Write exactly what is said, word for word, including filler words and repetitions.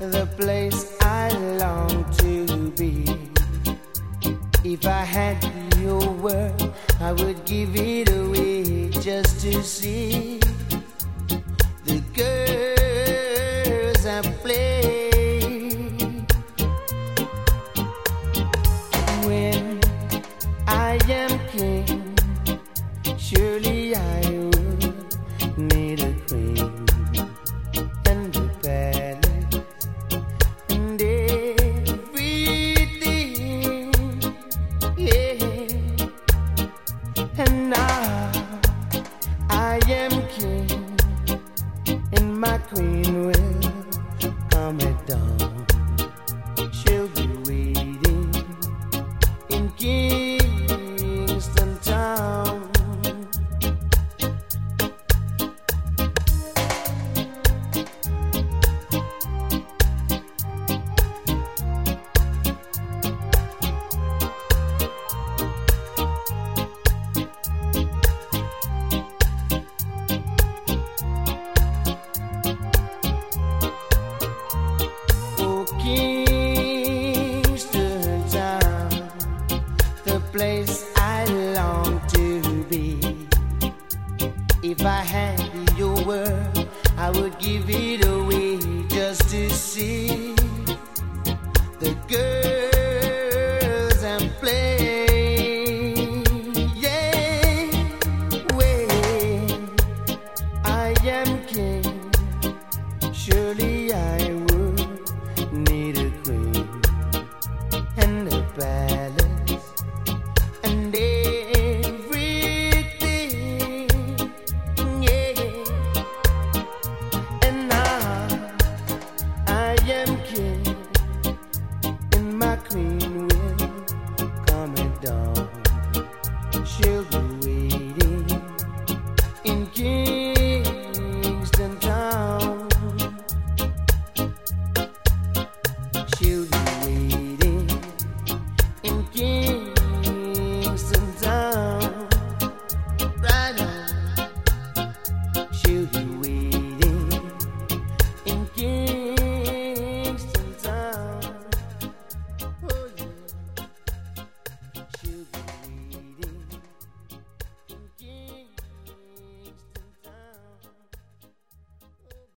the place I long to be. If I had your word, I would give it away just to see the girls I play. When I am king, surely I would need a queen and a palace and everything, yeah. And now I am king, and my queen will come at dawn. She'll be waiting in Kingston Town. Oh, Kingston Town, the place I long to be. If I had your word, I would give it away just to see the girls and play. Yeah, when I am king, surely I would need a queen and a palace and everything, yeah. And now I am king, and my queen will come at dawn. She'll be waiting in Kingston.